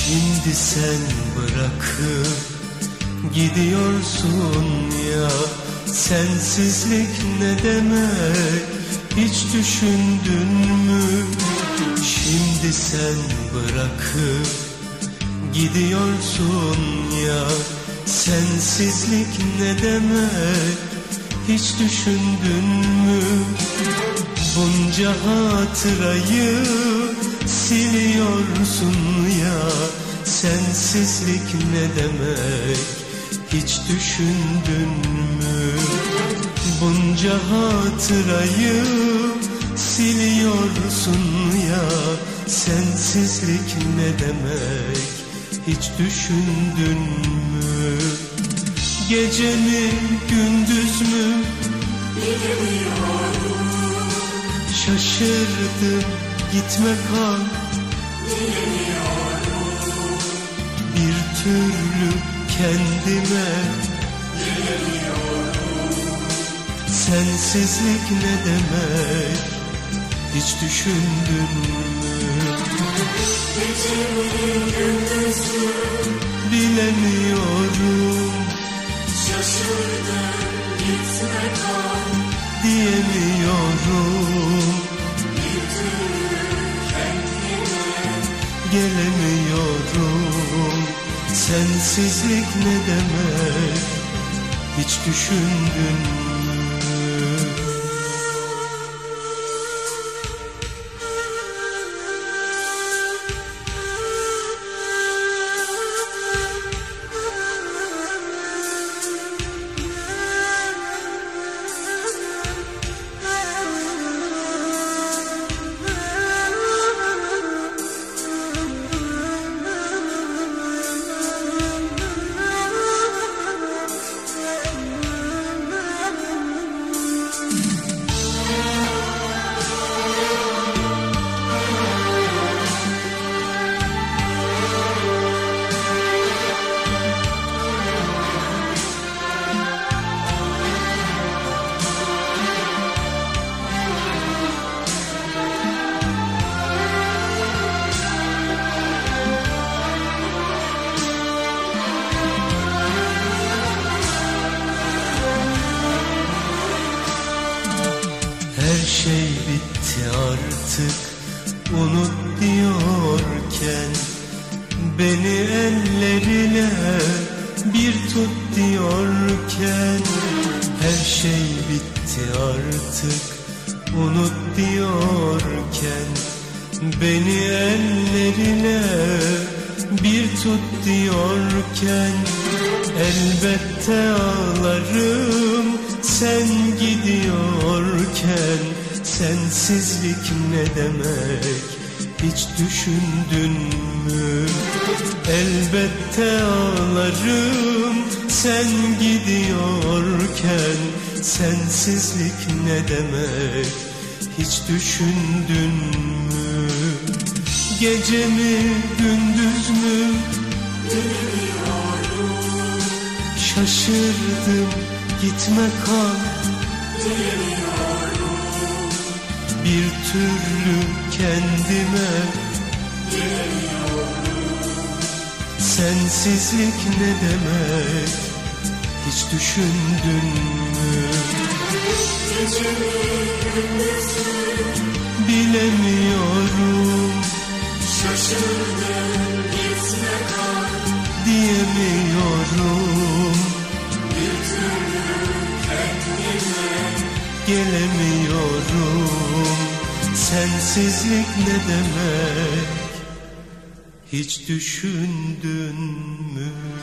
Şimdi sen bırakıp gidiyorsun ya, sensizlik ne demek hiç düşündün mü? Şimdi sen bırakıp gidiyorsun ya, sensizlik ne demek hiç düşündün mü? Bunca hatırayı siliyorsun ya, sensizlik ne demek hiç düşündün mü? Bunca hatırayı siliyorsun ya, sensizlik ne demek hiç düşündün mü? Gece mi gündüz mü bilemiyorum, şaşırdım gitme kal diyemiyorum, bir türlü kendime gelemiyorum. Sensizlik ne demek hiç düşündün mü? Gece mi gündüz mü bilemiyorum, şaşırdım gitme kal diyemiyorum, bir türlü kendime gelemiyorum. Sensizlik ne demek hiç düşündün mü? Her şey bitti artık unut diyorken, beni ellerine bir tut diyorken, her şey bitti artık unut diyorken, beni ellerine bir tut diyorken, elbette ağlarım sen gidiyorken. Sensizlik ne demek hiç düşündün mü? Elbette ağlarım sen gidiyorken. Sensizlik ne demek hiç düşündün mü? Gece mi gündüz mü bilmiyorum, şaşırdım gitme kal diyemiyorum, bir türlü kendime gelemiyorum. Sensizlik ne demek hiç düşündün mü? Gece mi gündüz mü bilemiyorum, şaşırdım gitme kal diyemiyorum, bir türlü kendime gelemiyorum. Sensizlik ne demek hiç düşündün mü?